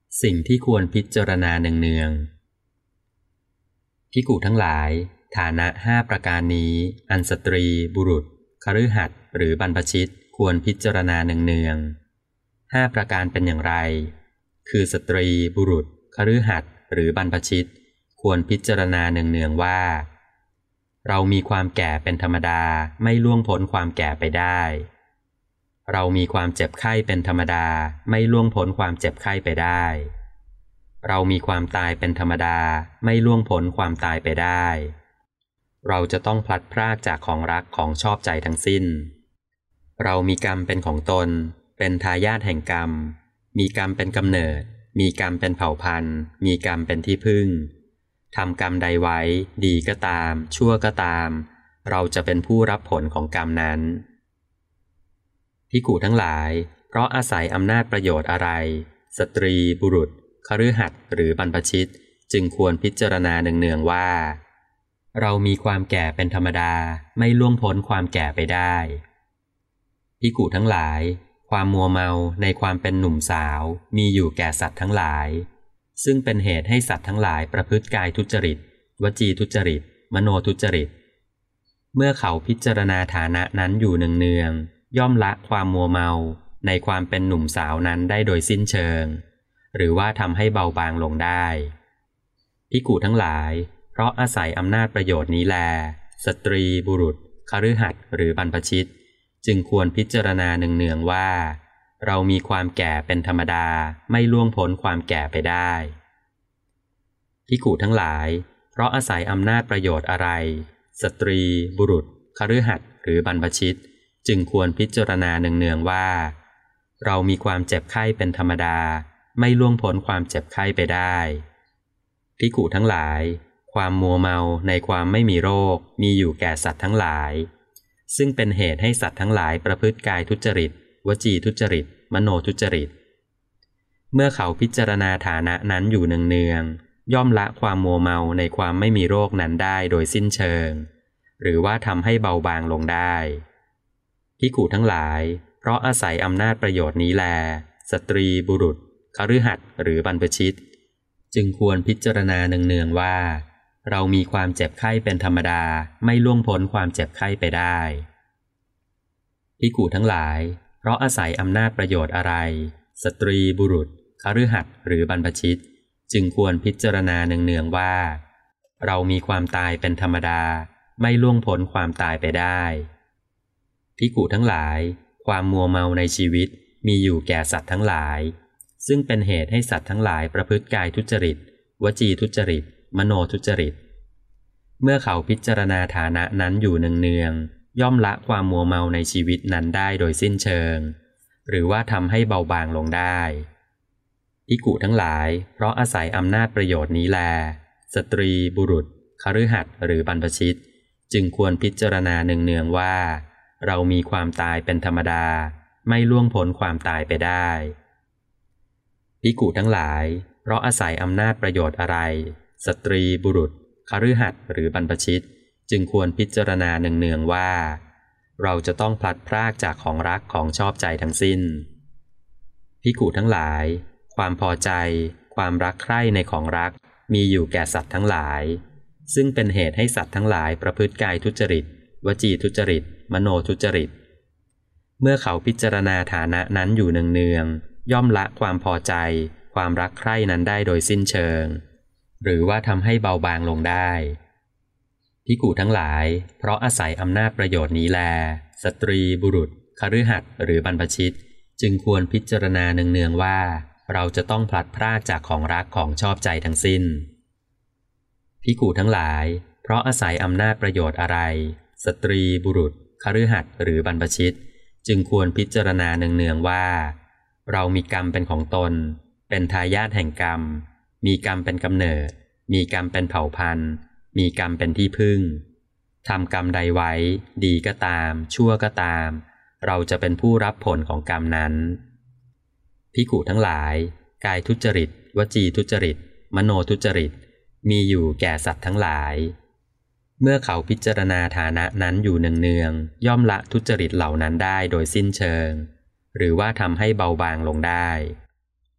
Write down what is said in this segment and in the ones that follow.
สิ่งที่ควรพิจารณาเนืองๆภิกขุทั้งหลายฐานะ5ประการนี้อันสตรีบุรุษคฤหัสถ์หรือบรรพชิตควรพิจารณาเนืองๆ5ประการเป็นอย่างไรคือสตรีบุรุษคฤหัสถ์หรือบรรพชิตควรพิจารณาเนืองๆว่าเรามีความแก่เป็นธรรมดาไม่ล่วงพ้นความแก่ไปได้เรามีความเจ็บไข้เป็นธรรมดาไม่ล่วงพ้นความเจ็บไข้ไปได้เรามีความตายเป็นธรรมดาไม่ล่วงพ้นความตายไปได้เราจะต้องพลัดพรากจากของรักของชอบใจทั้งสิ้นเรามีกรรมเป็นของตนเป็นทายาทแห่งกรรมมีกรรมเป็นกำเนิดมีกรรมเป็นเผ่าพันธุ์มีกรรมเป็นที่พึ่งทำกรรมใดไว้ดีก็ตามชั่วก็ตามเราจะเป็นผู้รับผลของกรรมนั้นภิกขุทั้งหลายเพราะอาศัยอำนาจประโยชน์อะไรสตรีบุรุษคฤหัสถ์หรือบรรพชิตจึงควรพิจารณาเนืองๆว่าเรามีความแก่เป็นธรรมดาไม่ล่วงพ้นความแก่ไปได้ภิกขุทั้งหลายความมัวเมาในความเป็นหนุ่มสาวมีอยู่แก่สัตว์ทั้งหลายซึ่งเป็นเหตุให้สัตว์ทั้งหลายประพฤติกายทุจริตวจีทุจริตมโนทุจริตเมื่อเขาพิจารณาฐานะนั้นอยู่เนืองๆย่อมละความมัวเมาในความเป็นหนุ่มสาวนั้นได้โดยสิ้นเชิงหรือว่าทำให้เบาบางลงได้ภิกขุทั้งหลายเพราะอาศัยอำนาจประโยชน์นี้แลสตรีบุรุษคฤหัสถ์หรือบรรพชิตจึงควรพิจารณาเนืองๆว่าเรามีความแก่เป็นธรรมดาไม่ล่วงพ้นความแก่ไปได้ภิกขุทั้งหลายเพราะอาศัยอำนาจประโยชน์อะไรสตรีบุรุษคฤหัสถ์หรือบรรพชิตจึงควรพิจารณาเนืองๆว่าเรามีความเจ็บไข้เป็นธรรมดาไม่ล่วงพ้นความเจ็บไข้ไปได้ภิกขุทั้งหลายความมัวเมาในความไม่มีโรคมีอยู่แก่สัตว์ทั้งหลายซึ่งเป็นเหตุให้สัตว์ทั้งหลายประพฤติกายทุจริตวจีทุจริตมโนทุจริตเมื่อเขาพิจารณาฐานะนั้นอยู่เนืองๆย่อมละความมัวเมาในความไม่มีโรคนั้นได้โดยสิ้นเชิงหรือว่าทำให้เบาบางลงได้ภิกขุทั้งหลายเพราะอาศัยอำนาจประโยชน์นี้แลสตรีบุรุษคฤหัสถ์หรือบรรพชิตจึงควรพิจารณาเนืองๆว่าเรามีความเจ็บไข้เป็นธรรมดาไม่ล่วงพ้นความเจ็บไข้ไปได้ภิกขุทั้งหลายเพราะอาศัยอำนาจประโยชน์อะไรสตรีบุรุษคฤหัสถ์หรือบรรพชิตจึงควรพิจารณาเนืองๆว่าเรามีความตายเป็นธรรมดาไม่ล่วงพ้นความตายไปได้ภิกขุทั้งหลายความมัวเมาในชีวิตมีอยู่แก่สัตว์ทั้งหลายซึ่งเป็นเหตุให้สัตว์ทั้งหลายประพฤติกายทุจริตวจีทุจริตมโนทุจริตเมื่อเขาพิจารณาฐานะนั้นอยู่เนืองๆย่อมละความมัวเมาในชีวิตนั้นได้โดยสิ้นเชิงหรือว่าทำให้เบาบางลงได้ภิกขุทั้งหลายเพราะอาศัยอำนาจประโยชน์นี้แลสตรีบุรุษคฤหัสถ์หรือบรรพชิตจึงควรพิจารณาเนืองๆว่าเรามีความตายเป็นธรรมดาไม่ล่วงพ้นความตายไปได้ภิกขุทั้งหลายเพราะอาศัยอำนาจประโยชน์อะไรสตรีบุรุษคฤหัสถ์หรือบรรพชิตจึงควรพิจารณาเนืองๆว่าเราจะต้องพลัดพรากจากของรักของชอบใจทั้งสิ้นภิกขุทั้งหลายความพอใจความรักใคร่ในของรักมีอยู่แก่สัตว์ทั้งหลายซึ่งเป็นเหตุให้สัตว์ทั้งหลายประพฤติกายทุจริตวจีทุจริตมโนทุจริตเมื่อเขาพิจารณาฐานะนั้นอยู่เนืองๆย่อมละความพอใจความรักใคร่นั้นได้โดยสิ้นเชิงหรือว่าทำให้เบาบางลงได้ภิกขุทั้งหลายเพราะอาศัยอำนาจประโยชน์นี้แลสตรีบุรุษคฤหัสถ์หรือบรรพชิตจึงควรพิจารณาเนืองๆว่าเราจะต้องพลัดพรากจากของรักของชอบใจทั้งสิ้นภิกขุทั้งหลายเพราะอาศัยอำนาจประโยชน์อะไรสตรีบุรุษคฤหัสถ์หรือบรรพชิตจึงควรพิจารณาเนืองๆว่าเรามีกรรมเป็นของตนเป็นทายาทแห่งกรรมมีกรรมเป็นกำเนิดมีกรรมเป็นเผ่าพันธุ์มีกรรมเป็นที่พึ่งทำกรรมใดไว้ดีก็ตามชั่วก็ตามเราจะเป็นผู้รับผลของกรรมนั้นภิกขุทั้งหลายกายทุจริตวจีทุจริตมโนทุจริตมีอยู่แก่สัตว์ทั้งหลายเมื่อเขาพิจารณาฐานะนั้นอยู่เนืองๆย่อมละทุจริตเหล่านั้นได้โดยสิ้นเชิงหรือว่าทำให้เบาบางลงได้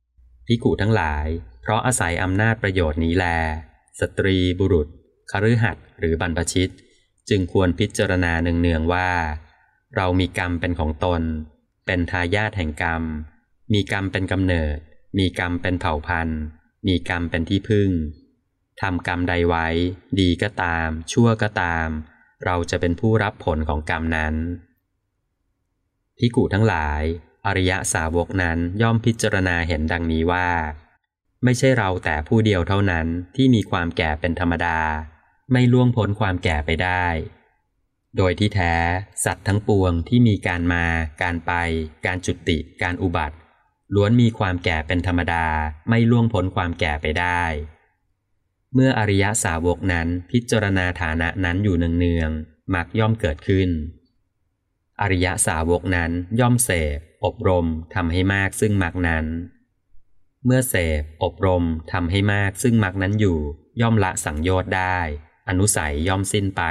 ภิกขุทั้งหลายเพราะอาศัยอำนาจประโยชน์นี้แลสตรีบุรุษคฤหัสถ์หรือบรรพชิตจึงควรพิจารณาเนืองๆว่าเรามีกรรมเป็นของตนเป็นทายาทแห่งกรรมมีกรรมเป็นกำเนิดมีกรรมเป็นเผ่าพันธุ์มีกรรมเป็นที่พึ่งทำกรรมใดไว้ดีก็ตามชั่วก็ตามเราจะเป็นผู้รับผลของกรรมนั้นภิกขุทั้งหลายอริยสาวกนั้นย่อมพิจารณาเห็นดังนี้ว่าไม่ใช่เราแต่ผู้เดียวเท่านั้นที่มีความแก่เป็นธรรมดาไม่ล่วงพ้นความแก่ไปได้โดยที่แท้สัตว์ทั้งปวงที่มีการมาการไปการจุติการอุบัติล้วนมีความแก่เป็นธรรมดาไม่ล่วงพ้นความแก่ไปได้เมื่ออริยสาวกนั้นพิจารณาฐานะนั้นอยู่เนืองๆมรรคย่อมเกิดขึ้นอริยสาวกนั้นย่อมเสพอบรมทำให้มากซึ่งมรรคนั้นเมื่อเสพอบรมทำให้มากซึ่งมรรคนั้นอยู่ย่อมละสังโยชน์ได้อนุสัยย่อมสิ้นไป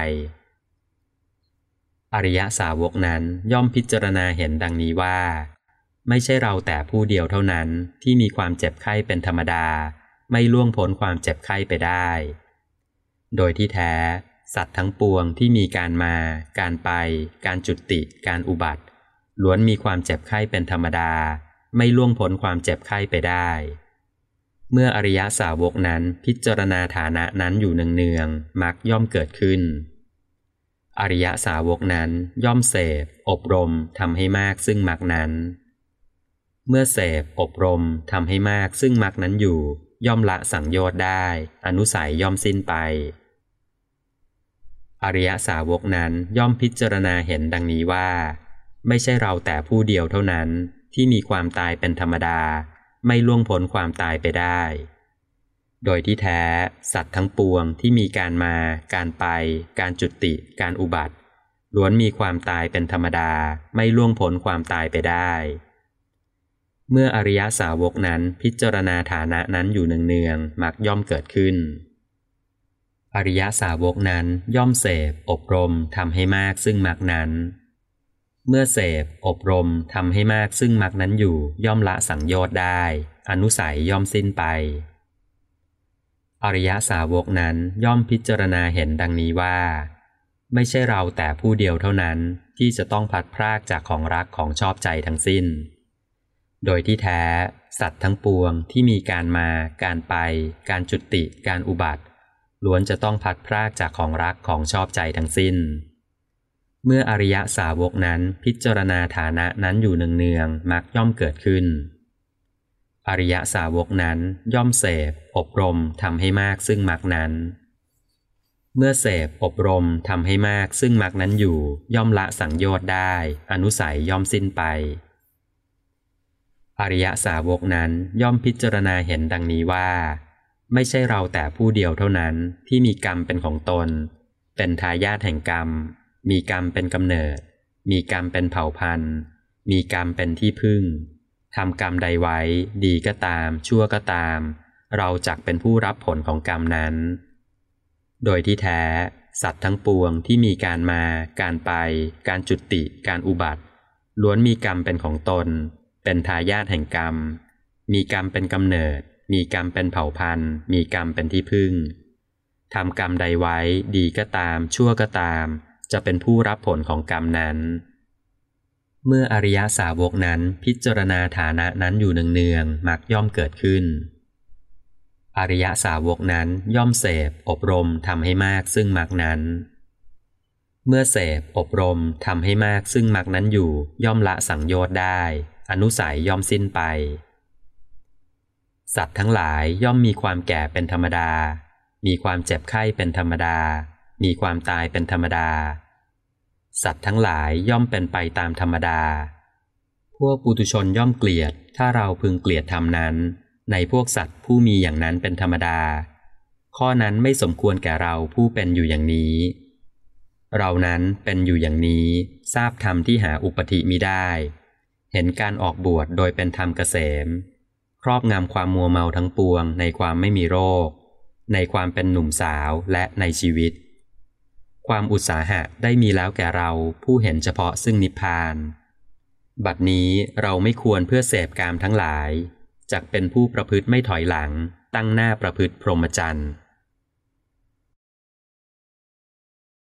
อริยสาวกนั้นย่อมพิจารณาเห็นดังนี้ว่าไม่ใช่เราแต่ผู้เดียวเท่านั้นที่มีความเจ็บไข้เป็นธรรมดาไม่ล่วงพ้นความเจ็บไข้ไปได้โดยที่แท้สัตว์ทั้งปวงที่มีการมาการไปการจุติการอุบัติล้วนมีความเจ็บไข้เป็นธรรมดาไม่ล่วงพ้นความเจ็บไข้ไปได้เมื่ออริยสาวกนั้นพิจารณาฐานะนั้นอยู่เนืองๆมรรคย่อมเกิดขึ้นอริยสาวกนั้นย่อมเสพอบรมทำให้มากซึ่งมรรคนั้นเมื่อเสพอบรมทำให้มากซึ่งมรรคนั้นอยู่ย่อมละสังโยชน์ได้อนุสัยย่อมสิ้นไปอริยสาวกนั้นย่อมพิจารณาเห็นดังนี้ว่าไม่ใช่เราแต่ผู้เดียวเท่านั้นที่มีความตายเป็นธรรมดาไม่ล่วงพ้นความตายไปได้โดยที่แท้สัตว์ทั้งปวงที่มีการมาการไปการจุติการอุบัติล้วนมีความตายเป็นธรรมดาไม่ล่วงพ้นความตายไปได้เมื่ออริยสาวกนั้นพิจารณาฐานะนั้นอยู่เนืองๆมรรคย่อมเกิดขึ้นอริยสาวกนั้นย่อมเสพอบรมทำให้มากซึ่งมรรคนั้นเมื่อเสพอบรมทำให้มากซึ่งมรรคนั้นอยู่ย่อมละสังโยชน์ได้อนุสัยย่อมสิ้นไปอริยสาวกนั้นย่อมพิจารณาเห็นดังนี้ว่าไม่ใช่เราแต่ผู้เดียวเท่านั้นที่จะต้องพลัดพรากจากของรักของชอบใจทั้งสิ้นโดยที่แท้สัตว์ทั้งปวงที่มีการมาการไปการจุติการอุบัติล้วนจะต้องพลัดพรากจากของรักของชอบใจทั้งสิ้นเมื่ออริยสาวกนั้นพิจารณาฐานะนั้นอยู่เนืองๆมรรคย่อมเกิดขึ้นอริยสาวกนั้นย่อมเสพอบรมทำให้มากซึ่งมรรคนั้นเมื่อเสพอบรมทำให้มากซึ่งมรรคนั้นอยู่ย่อมละสังโยชน์ได้อนุสัยย่อมสิ้นไปอริยสาวกนั้นย่อมพิจารณาเห็นดังนี้ว่าไม่ใช่เราแต่ผู้เดียวเท่านั้นที่มีกรรมเป็นของตนเป็นทายาทแห่งกรรมมีกรรมเป็นกำเนิดมีกรรมเป็นเผ่าพันธุ์มีกรรมเป็นที่พึ่งทำกรรมใดไว้ดีก็ตามชั่วก็ตามเราจักเป็นผู้รับผลของกรรมนั้นโดยที่แท้สัตว์ทั้งปวงที่มีการมาการไปการจุติการอุบัติล้วนมีกรรมเป็นของตนเป็นทายาทแห่งกรรมมีกรรมเป็นกำเนิดมีกรรมเป็นเผ่าพันธุ์มีกรรมเป็นที่พึ่งทำกรรมใดไว้ดีก็ตามชั่วก็ตามจะเป็นผู้รับผลของกรรมนั้นเมื่ออริยสาวกนั้นพิจารณาฐานะนั้นอยู่เนืองๆมรรคย่อมเกิดขึ้นอริยสาวกนั้นย่อมเสพอบรมทำให้มากซึ่งมรรคนั้นเมื่อเสพอบรมทำให้มากซึ่งมรรคนั้นอยู่ย่อมละสังโยชน์ได้อนุสัยย่อมสิ้นไปสัตว์ทั้งหลายย่อมมีความแก่เป็นธรรมดามีความเจ็บไข้เป็นธรรมดามีความตายเป็นธรรมดาสัตว์ทั้งหลายย่อมเป็นไปตามธรรมดาพวกปุถุชนย่อมเกลียดถ้าเราพึงเกลียดธรรมนั้นในพวกสัตว์ผู้มีอย่างนั้นเป็นธรรมดาข้อนั้นไม่สมควรแก่เราผู้เป็นอยู่อย่างนี้เรานั้นเป็นอยู่อย่างนี้ทราบธรรมที่หาอุปธิมิได้เห็นการออกบวชโดยเป็นธรรมเกษมครอบงำความมัวเมาทั้งปวงในความไม่มีโรคในความเป็นหนุ่มสาวและในชีวิตความอุตสาหะได้มีแล้วแก่เราผู้เห็นเฉพาะซึ่งนิพพานบัดนี้เราไม่ควรเพื่อเสพกามทั้งหลายจักเป็นผู้ประพฤติไม่ถอยหลังตั้งหน้าประพฤติพรหมจรรย์